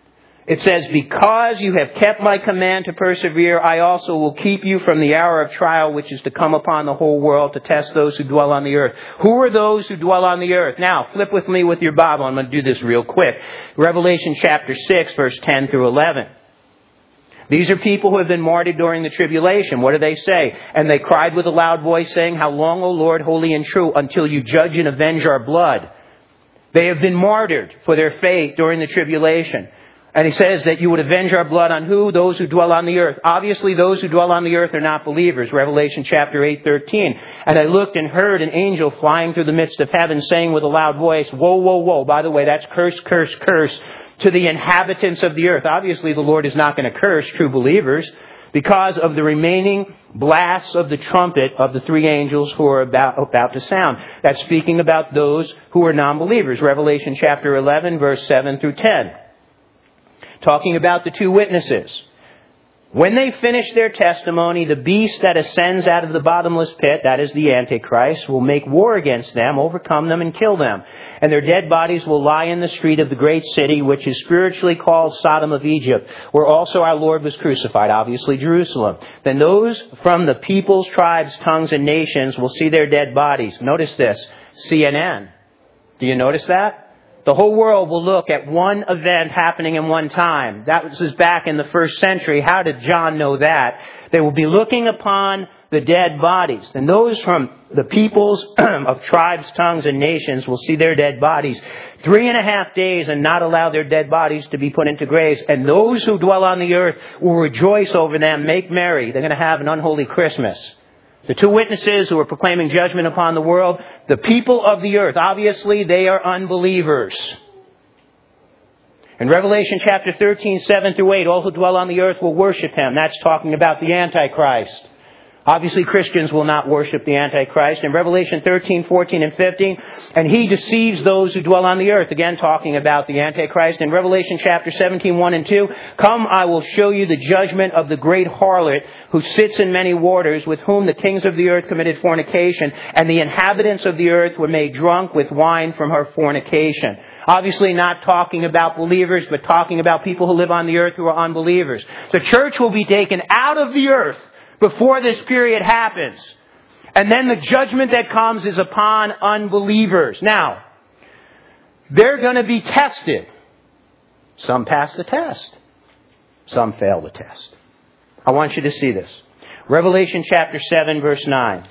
It says, because you have kept my command to persevere, I also will keep you from the hour of trial which is to come upon the whole world to test those who dwell on the earth. Who are those who dwell on the earth? Now, flip with me with your Bible. I'm going to do this real quick. Revelation chapter six, verse ten through eleven. These are people who have been martyred during the tribulation. What do they say? And they cried with a loud voice, saying, how long, O Lord, holy and true, until you judge and avenge our blood? They have been martyred for their faith during the tribulation. And he says that you would avenge our blood on who? Those who dwell on the earth. Obviously, those who dwell on the earth are not believers. Revelation chapter eight, thirteen. And I looked and heard an angel flying through the midst of heaven, saying with a loud voice, whoa, whoa, whoa. By the way, that's curse, curse, curse to the inhabitants of the earth. Obviously, the Lord is not going to curse true believers because of the remaining blasts of the trumpet of the three angels who are about, about to sound. That's speaking about those who are non-believers. Revelation chapter eleven, verse seven through ten. Talking about the two witnesses. When they finish their testimony, the beast that ascends out of the bottomless pit, that is the Antichrist, will make war against them, overcome them, and kill them. And their dead bodies will lie in the street of the great city, which is spiritually called Sodom of Egypt, where also our Lord was crucified, obviously Jerusalem. Then those from the peoples, tribes, tongues, and nations will see their dead bodies. Notice this, C N N. Do you notice that? The whole world will look at one event happening in one time. That was back in the first century. How did John know that? They will be looking upon the dead bodies. And those from the peoples of tribes, tongues, and nations will see their dead bodies three and a half days and not allow their dead bodies to be put into graves. And those who dwell on the earth will rejoice over them, make merry. They're going to have an unholy Christmas. The two witnesses who are proclaiming judgment upon the world, the people of the earth, obviously they are unbelievers. In Revelation chapter thirteen, seven through eight, all who dwell on the earth will worship him. That's talking about the Antichrist. Obviously Christians will not worship the Antichrist. In Revelation thirteen, fourteen, and fifteen, and he deceives those who dwell on the earth. Again, talking about the Antichrist. In Revelation chapter seventeen, one and two, come, I will show you the judgment of the great harlot who sits in many waters, with whom the kings of the earth committed fornication, and the inhabitants of the earth were made drunk with wine from her fornication. Obviously not talking about believers, but talking about people who live on the earth who are unbelievers. The church will be taken out of the earth before this period happens. And then the judgment that comes is upon unbelievers. Now, they're going to be tested. Some pass the test. Some fail the test. I want you to see this. Revelation chapter seven, verse nine.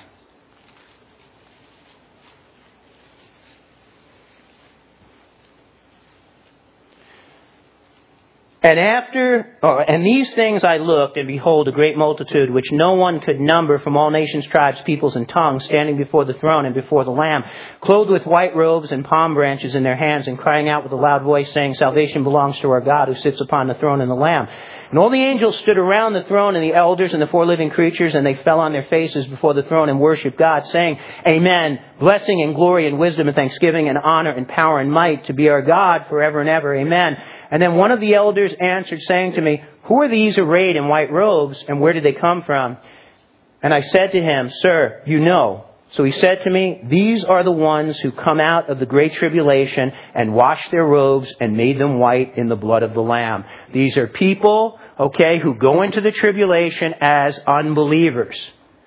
And after, oh, and these things I looked, and behold, a great multitude, which no one could number, from all nations, tribes, peoples, and tongues, standing before the throne and before the Lamb, clothed with white robes and palm branches in their hands, and crying out with a loud voice, saying, salvation belongs to our God, who sits upon the throne and the Lamb. And all the angels stood around the throne, and the elders and the four living creatures, and they fell on their faces before the throne and worshipped God, saying, Amen. Blessing and glory and wisdom and thanksgiving and honor and power and might to be our God forever and ever. Amen. And then one of the elders answered, saying to me, who are these arrayed in white robes, and where did they come from? And I said to him, Sir, you know. So he said to me, these are the ones who come out of the great tribulation and washed their robes and made them white in the blood of the Lamb. These are people, okay, who go into the tribulation as unbelievers.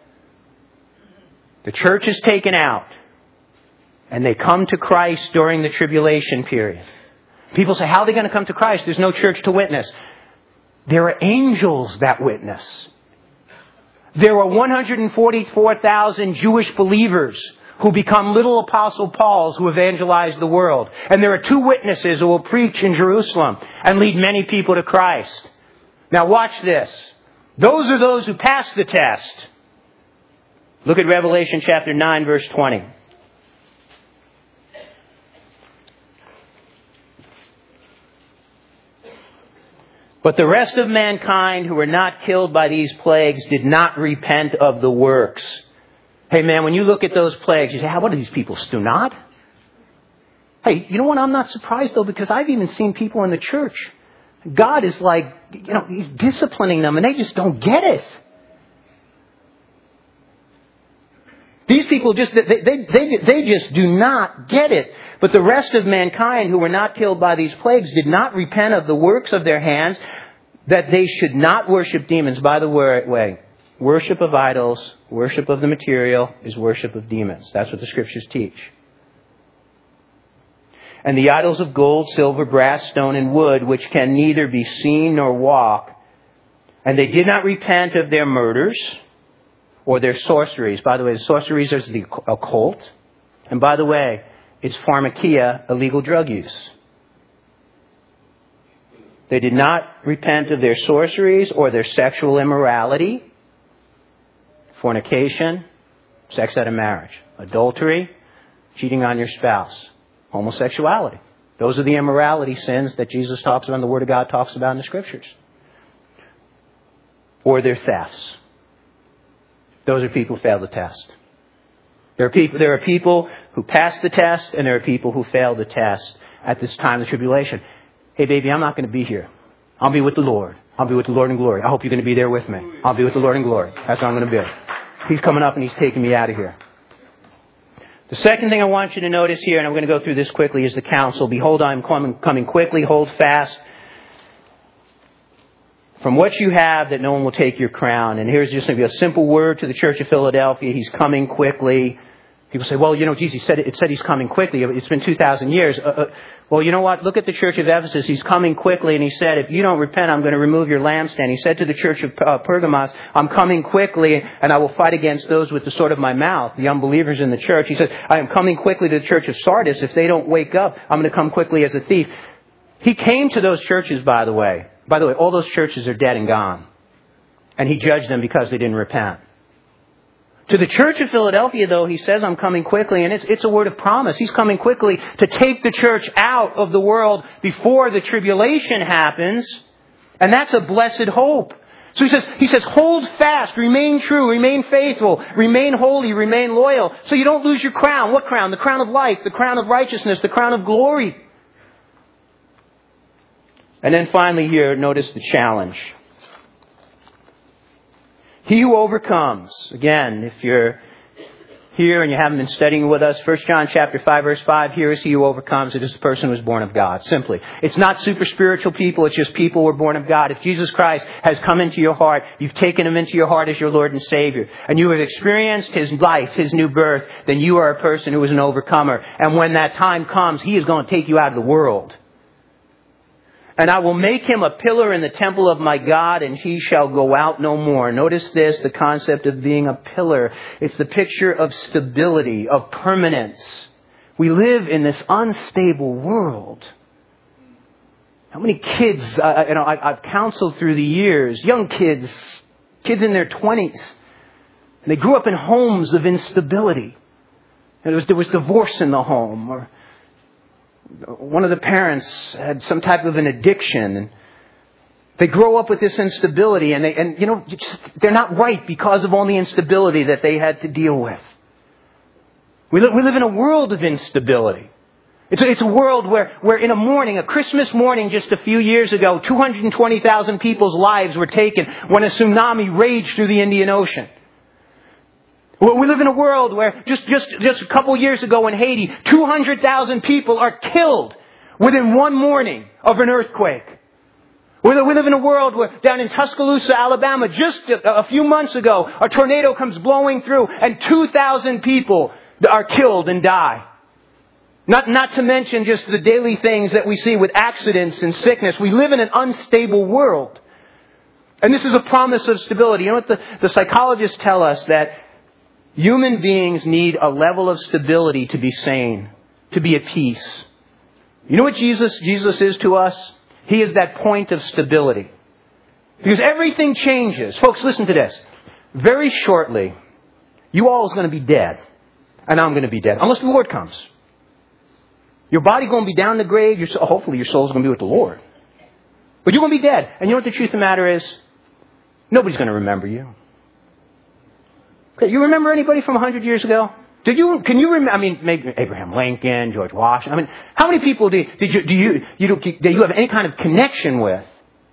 The church is taken out, and they come to Christ during the tribulation period. People say, how are they going to come to Christ? There's no church to witness. There are angels that witness. There are one hundred forty-four thousand Jewish believers who become little Apostle Pauls who evangelize the world. And there are two witnesses who will preach in Jerusalem and lead many people to Christ. Now watch this. Those are those who pass the test. Look at Revelation chapter nine, verse twenty. But the rest of mankind who were not killed by these plagues did not repent of the works. Hey man, when you look at those plagues, you say, what are these people, still not? Hey, you know what? I'm not surprised though, because I've even seen people in the church. God is like, you know, He's disciplining them and they just don't get it. These people just, they, they, they, they just do not get it. But the rest of mankind who were not killed by these plagues did not repent of the works of their hands, that they should not worship demons. By the way, worship of idols, worship of the material is worship of demons. That's what the Scriptures teach. And the idols of gold, silver, brass, stone, and wood, which can neither be seen nor walk. And they did not repent of their murders or their sorceries. By the way, the sorceries is the occult. And by the way, it's pharmakia, illegal drug use. They did not repent of their sorceries or their sexual immorality, fornication, sex out of marriage, adultery, cheating on your spouse, homosexuality. Those are the immorality sins that Jesus talks about and the Word of God talks about in the Scriptures. Or their thefts. Those are people who fail the test. There are people, there are people who pass the test and there are people who fail the test at this time of tribulation. Hey, baby, I'm not going to be here. I'll be with the Lord. I'll be with the Lord in glory. I hope you're going to be there with me. I'll be with the Lord in glory. That's where I'm going to be. He's coming up and He's taking me out of here. The second thing I want you to notice here, and I'm going to go through this quickly, is the counsel. Behold, I am coming, coming quickly. Hold fast from what you have, that no one will take your crown. And here's just going to be a simple word to the Church of Philadelphia. He's coming quickly. People say, well, you know, Jesus said it, it said He's coming quickly. It's been two thousand years. Uh, uh, well, you know what? Look at the Church of Ephesus. He's coming quickly. And He said, if you don't repent, I'm going to remove your lampstand. He said to the Church of uh, Pergamos, I'm coming quickly and I will fight against those with the sword of my mouth, the unbelievers in the church. He said, I am coming quickly to the Church of Sardis. If they don't wake up, I'm going to come quickly as a thief. He came to those churches, by the way. By the way, all those churches are dead and gone. And He judged them because they didn't repent. To the Church of Philadelphia, though, He says, I'm coming quickly. And it's, it's a word of promise. He's coming quickly to take the church out of the world before the tribulation happens. And that's a blessed hope. So he says, he says, hold fast, remain true, remain faithful, remain holy, remain loyal. So you don't lose your crown. What crown? The crown of life, the crown of righteousness, the crown of glory. And then finally here, notice the challenge. He who overcomes. Again, if you're here and you haven't been studying with us, First John chapter five, verse five, here is he who overcomes. It is the person who is born of God. Simply. It's not super spiritual people. It's just people who are born of God. If Jesus Christ has come into your heart, you've taken Him into your heart as your Lord and Savior, and you have experienced His life, His new birth, then you are a person who is an overcomer. And when that time comes, He is going to take you out of the world. And I will make him a pillar in the temple of my God, and he shall go out no more. Notice this, the concept of being a pillar. It's the picture of stability, of permanence. We live in this unstable world. How many kids, uh, you know, I, I've counseled through the years, young kids, kids in their twenties, and they grew up in homes of instability. There was, there was divorce in the home, or one of the parents had some type of an addiction, and they grow up with this instability, and they, and you know, just, they're not right because of all the instability that they had to deal with. We live, we live in a world of instability. It's a, it's a world where, where in a morning, a Christmas morning just a few years ago, two hundred twenty thousand people's lives were taken when a tsunami raged through the Indian Ocean. We live in a world where just, just, just a couple years ago in Haiti, two hundred thousand people are killed within one morning of an earthquake. We live, we live in a world where down in Tuscaloosa, Alabama, just a, a few months ago, a tornado comes blowing through and two thousand people are killed and die. Not, not to mention just the daily things that we see with accidents and sickness. We live in an unstable world. And this is a promise of stability. You know what the, the psychologists tell us? That human beings need a level of stability to be sane, to be at peace. You know what Jesus, Jesus is to us? He is that point of stability. Because everything changes. Folks, listen to this. Very shortly, you all is going to be dead. And I'm going to be dead. Unless the Lord comes. Your body going to be down in the grave. Your, hopefully your soul is going to be with the Lord. But you're going to be dead. And you know what the truth of the matter is? Nobody's going to remember you. You remember anybody from a hundred years ago? Did you? Can you remember? I mean, maybe Abraham Lincoln, George Washington. I mean, how many people do, did you do you you do, do you have any kind of connection with?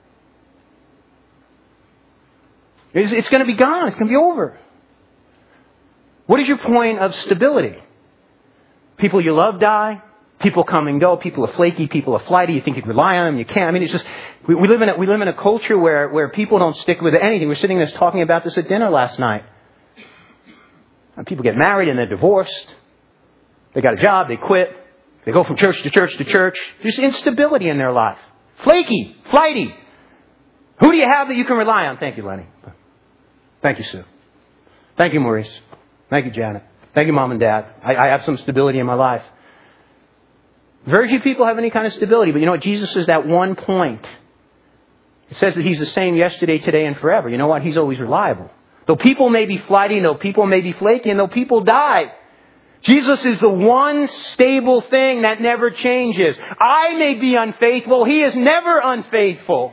It's, it's going to be gone. It's going to be over. What is your point of stability? People you love die. People come and go. People are flaky. People are flighty. You think you can rely on them. You can't. I mean, it's just, we, we live in a, we live in a culture where, where people don't stick with anything. We're sitting there talking about this at dinner last night. And people get married and they're divorced. They got a job. They quit. They go from church to church to church. There's instability in their life. Flaky. Flighty. Who do you have that you can rely on? Thank you, Lenny. Thank you, Sue. Thank you, Maurice. Thank you, Janet. Thank you, Mom and Dad. I, I have some stability in my life. Very few people have any kind of stability. But you know what? Jesus is that one point. It says that He's the same yesterday, today, and forever. You know what? He's always reliable. Though people may be flighty, though people may be flaky, and though people die, Jesus is the one stable thing that never changes. I may be unfaithful. He is never unfaithful.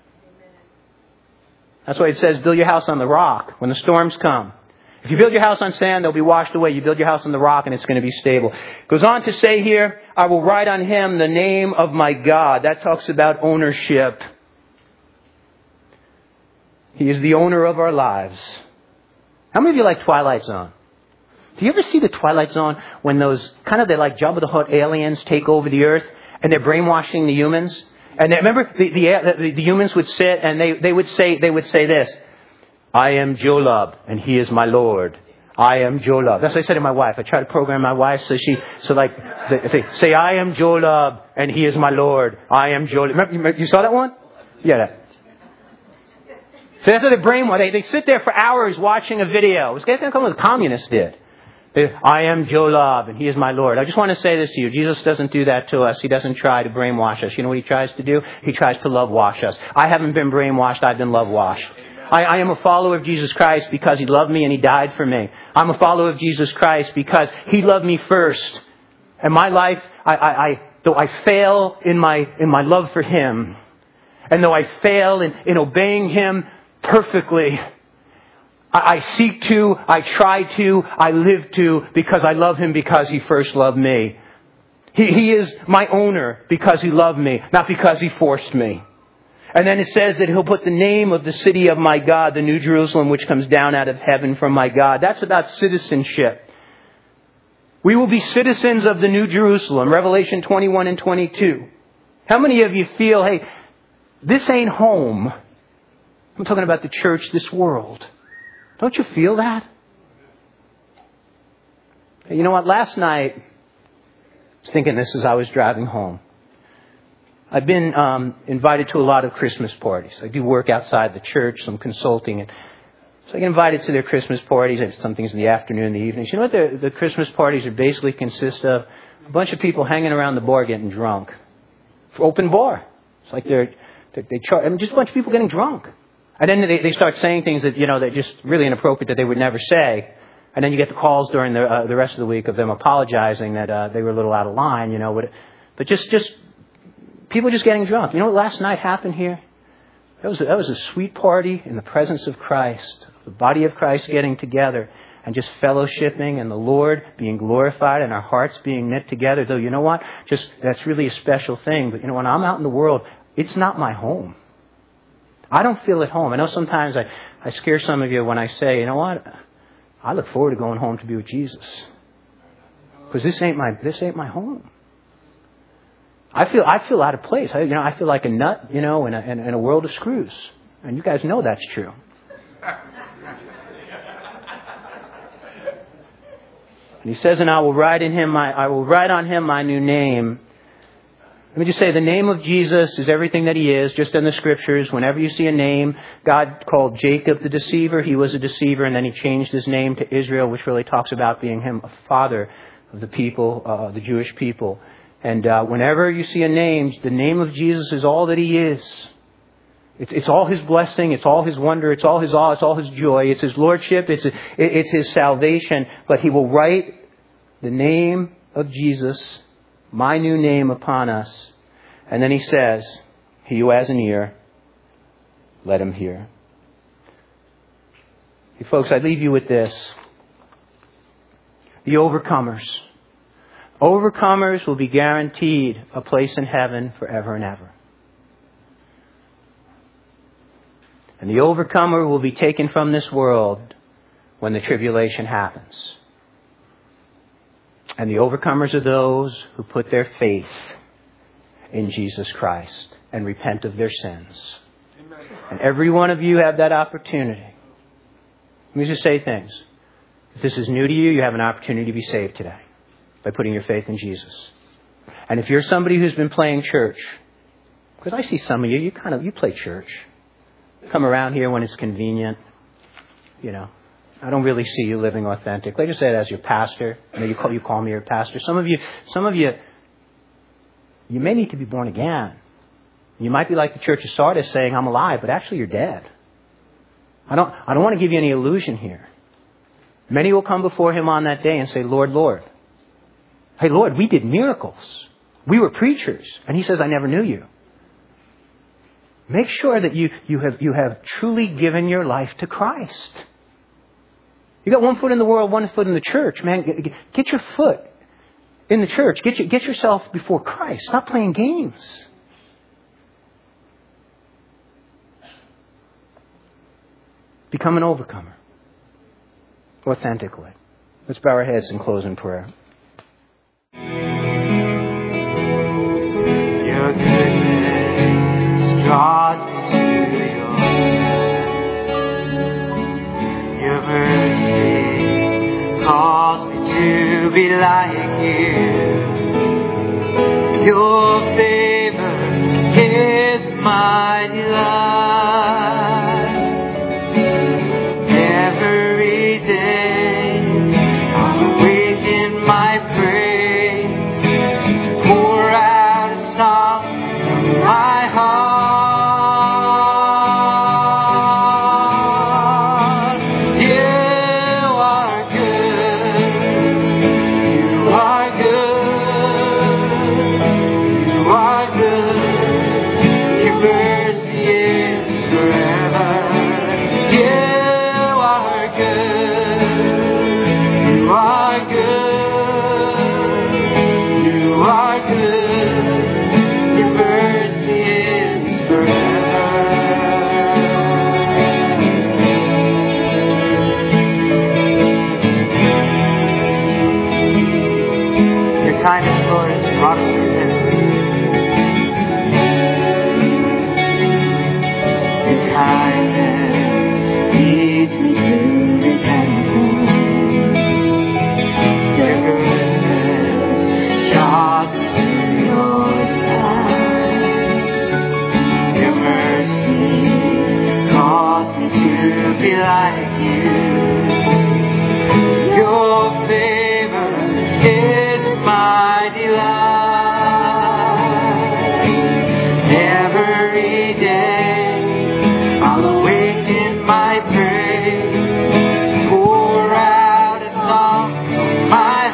That's why it says, build your house on the rock when the storms come. If you build your house on sand, they'll be washed away. You build your house on the rock and it's going to be stable. It goes on to say here, I will write on him the name of my God. That talks about ownership. He is the owner of our lives. How many of you like Twilight Zone? Do you ever see the Twilight Zone when those kind of, they're like Jabba the Hutt aliens take over the earth and they're brainwashing the humans? And they, remember, the, the, the, the humans would sit and they, they would say, they would say this. I am Jolab, and he is my Lord. I am Jolab. That's what I said to my wife. I try to program my wife so she, so like, say, say I am Jolab, and he is my Lord. I am Jolab. Remember, you saw that one? Yeah. That. So that's what they brainwash. They, they sit there for hours watching a video. It's kind of what the communists did. They, I am Jolab, and he is my Lord. I just want to say this to you. Jesus doesn't do that to us. He doesn't try to brainwash us. You know what he tries to do? He tries to love wash us. I haven't been brainwashed. I've been love washed. I, I am a follower of Jesus Christ because He loved me and He died for me. I'm a follower of Jesus Christ because He loved me first. And my life, I, I, I though I fail in my in my love for Him, and though I fail in, in obeying Him perfectly, I, I seek to, I try to, I live to, because I love Him because He first loved me. He, he is my owner because He loved me, not because He forced me. And then it says that He'll put the name of the city of my God, the New Jerusalem, which comes down out of heaven from my God. That's about citizenship. We will be citizens of the New Jerusalem, Revelation twenty-one and twenty-two. How many of you feel, hey, this ain't home? I'm talking about the church, this world. Don't you feel that? Hey, you know what? Last night, I was thinking this as I was driving home. I've been um, invited to a lot of Christmas parties. I do work outside the church, some consulting. And so I get invited to their Christmas parties. I have some things in the afternoon, the evenings. You know what the, the Christmas parties are basically consist of? A bunch of people hanging around the bar getting drunk. Open bar. It's like they're, they, they char- I mean, just a bunch of people getting drunk. And then they, they start saying things that, you know, they're just really inappropriate that they would never say. And then you get the calls during the, uh, the rest of the week of them apologizing that uh, they were a little out of line, you know. But, but just, just... people just getting drunk. You know what last night happened here? That was a, that was a sweet party in the presence of Christ. The body of Christ getting together and just fellowshipping and the Lord being glorified and our hearts being knit together. Though, you know what? Just, that's really a special thing. But, you know, when I'm out in the world, it's not my home. I don't feel at home. I know sometimes I, I scare some of you when I say, you know what? I look forward to going home to be with Jesus. Because this ain't my, this ain't my home. I feel I feel out of place. I, you know, I feel like a nut, you know, in a, in, in a world of screws. And you guys know that's true. And he says, and I will write in him my I will write on him my new name. Let me just say, the name of Jesus is everything that He is, just in the Scriptures. Whenever you see a name, God called Jacob the deceiver. He was a deceiver, and then He changed his name to Israel, which really talks about being him a father of the people, uh, the Jewish people. And uh, whenever you see a name, the name of Jesus is all that He is. It's, it's all His blessing. It's all His wonder. It's all His awe. It's all His joy. It's His lordship. It's, it's His salvation. But He will write the name of Jesus, my new name, upon us. And then He says, he who has an ear, let him hear. Hey, folks, I leave you with this. The overcomers. Overcomers will be guaranteed a place in heaven forever and ever. And the overcomer will be taken from this world when the tribulation happens. And the overcomers are those who put their faith in Jesus Christ and repent of their sins. Amen. And every one of you have that opportunity. Let me just say things. If this is new to you, you have an opportunity to be saved today by putting your faith in Jesus. And if you're somebody who's been playing church, because I see some of you, you kind of, you play church. Come around here when it's convenient. You know, I don't really see you living authentic. Let me just say it as your pastor. I know you call, you call me your pastor. Some of you, some of you, you may need to be born again. You might be like the Church of Sardis saying, I'm alive, but actually you're dead. I don't, I don't want to give you any illusion here. Many will come before Him on that day and say, Lord, Lord. Hey, Lord, we did miracles. We were preachers. And He says, I never knew you. Make sure that you, you have, you have truly given your life to Christ. You got one foot in the world, one foot in the church. Man, get, get your foot in the church. Get, your, get yourself before Christ. Stop playing games. Become an overcomer. Authentically. Let's bow our heads and close in prayer. Your goodness draws me to yourself. Your mercy calls me to be like you. Your favor is my delight. Every day I'll awaken my praise to pour out a song from my heart. You are good. You are good. You are good. Your mercy is forever. You are good. You are good. You are good. Your mercy is forever. Your kindness, Lord, has brought us repentance. Your kindness leads me to repentance. Your goodness draws me to your side. Your mercy calls me to be like you. Your favor is my delight. Every day I'll awaken my praise, pour out a song from my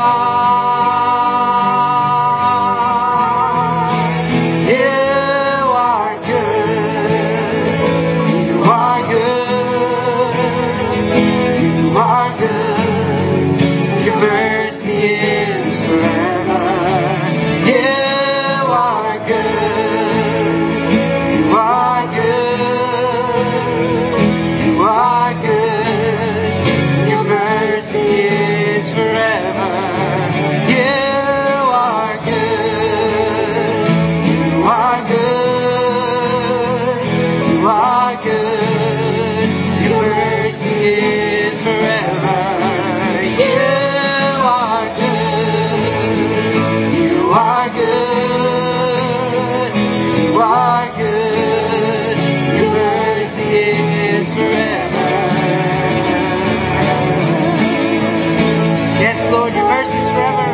heart. You are good. You are good. You are good. Your mercy is forever. You are good. You are good. You are good. Your mercy is forever. You are good. You are good. You are good. Your mercy is forever. You are good. You are good. You are good. Your mercy is forever. Yes, Lord, your mercy is forever.